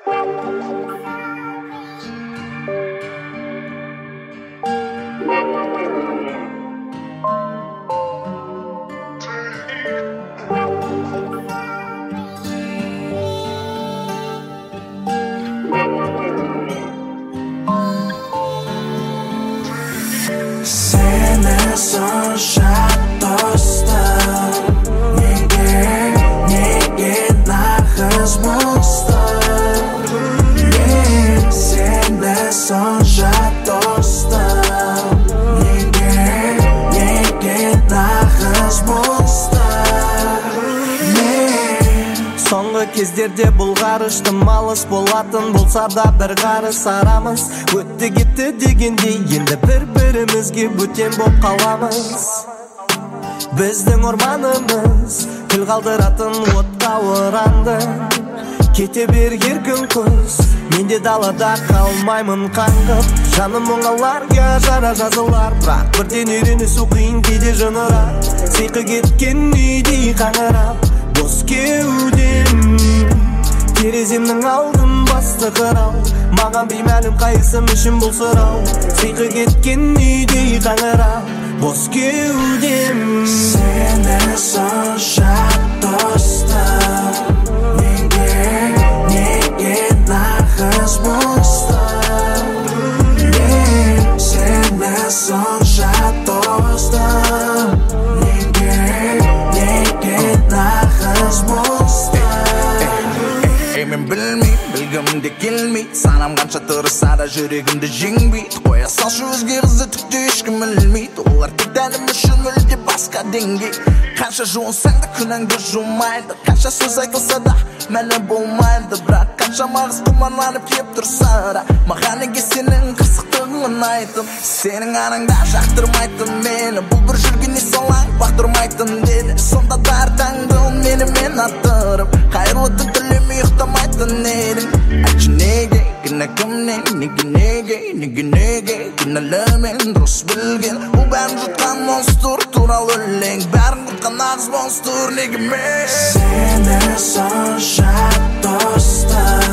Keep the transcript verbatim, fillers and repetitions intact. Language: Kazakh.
Seni sonşa dostum Nege, nege nahız mostum Yeah, seni sonşa dostum Nege, nege nahız mostum Соңғы кездерде бұл ғарыштым алыс болатын болса да бір қарыс арамыз өтті кетті дегендей енді бір-бірімізге бөтен боп қаламыз. Біздің орманымыз күл қалдыратын отқа оранды. Кете бер еркін құс, мен де далада қалмаймын қаңғып. Жаным мұңаларға жара жазылар, бірақ бірден үйренісу қиын кейде жынырап. Сиқы кеткен үйдей қаңырап бос кеудем тереземнің алдын басты қырау маған беймәлім қайсым үшін бұл сұрау сиқы кеткен үйдей қаңырап бос кеудем Сені сонша достым Неге, неге нағыз бостым Yeah, сені сонша достым Неге, неге нағыз бостым Ей мен білмей, білгім де келмей Санам қанша тұрса да жүрегімді жеңбейді Қоя салшы өзге қызды түкті ешкім білмейді Олар тек дәнім үшін мүлде басқа деңгей Қанша жуынсаң да күнәңді жумайды Қанша сөз айтылса да мәні болмайды Бірақ қанша мағыз құмарланып кеп тұрса да Маған неге сенің қырсықтығын айтын Сенің анаңда жақтырмайтын мені Бұл бір жүргенде салаң бақтырмайтын деді Сонда да әр таңды мені мен аттырып Қайырлы түн тілемей ұйықтамайтын едің Айтшы неге, кінә кімнен, неге неге, неге неге Кінәлі мен дұрыс білген Бұл бәрін жұтқан монстр туралы өлең Бәрін жұтқан нағыз монстр неге мен Сені сонша достым